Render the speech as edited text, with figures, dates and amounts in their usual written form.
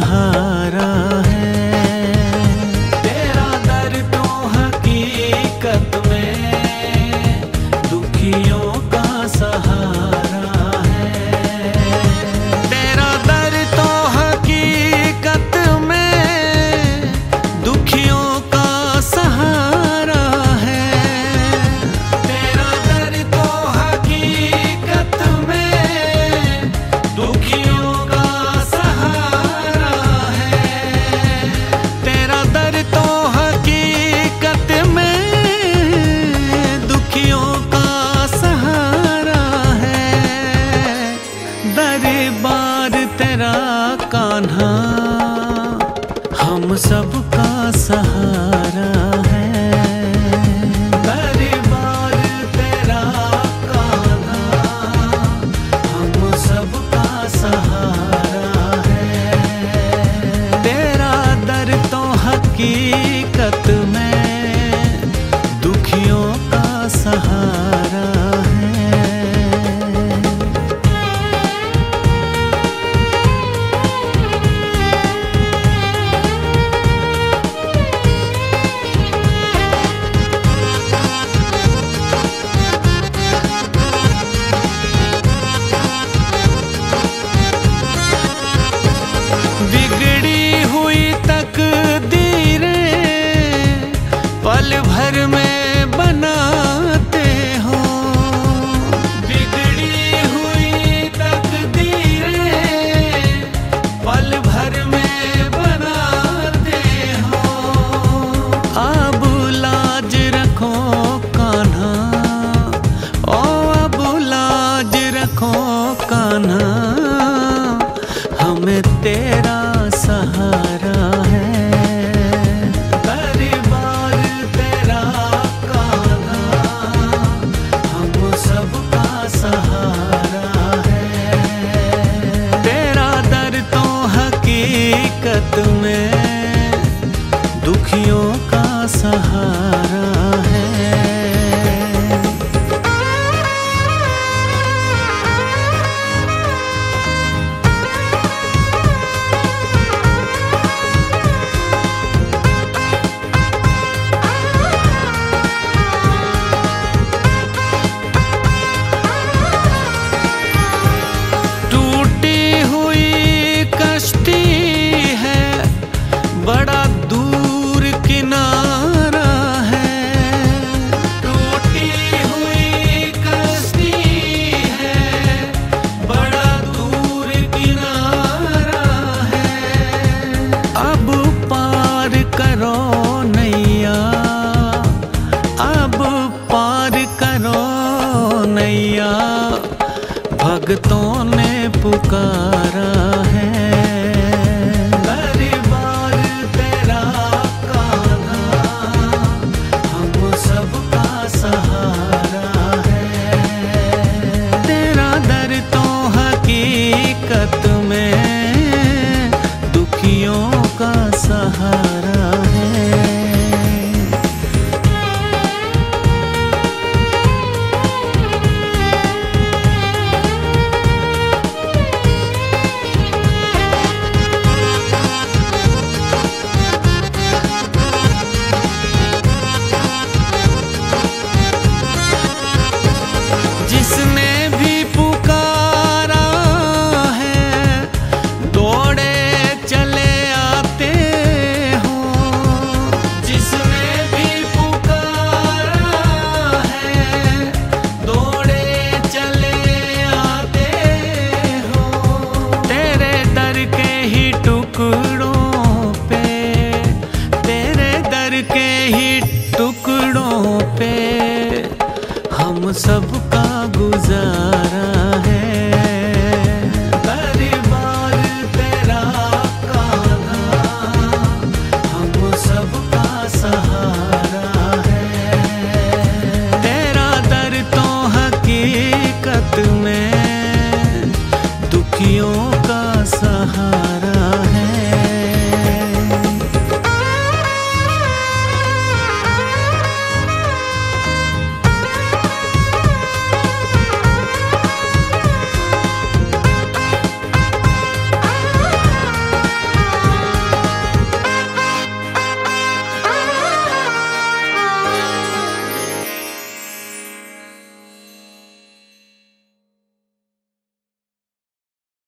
सहारा है। तेरा दर तो हकीकत में दुखियों का सहारा है। तेरा दर तो हकीकत में दुखियों का सहारा है। तेरा दर तो हकीकत में दुखियों का सहारा है। तेरा दर तो हकीकत में दुखियों का सहारा है। दरबार तेरा कान्हा हम सबका सहारा है। दरबार तेरा कान्हा हम सबका सहारा है। तेरा दर तो हकीकत में दुखियों का सहारा है। बिगड़ी हुई तकदीरें पल भर में बनाते हो। बिगड़ी हुई तकदीरें पल भर में बनाते हो। अब लाज रखो कान्हा, ओ अब लाज रखो कान्हा, हमें तेरा सहारा है। दरबार तेरा कान्हा हम सबका सहारा है। तेरा दर तो हकीकत में दुखियों का सहारा है। बड़ा दूर किनारा है। टूटी हुई कश्ती है, बड़ा दूर किनारा है। अब पार करो नैया, अब पार करो नैया, भक्तों ने पुकारा है। हकीकत में दुखियों का सहारा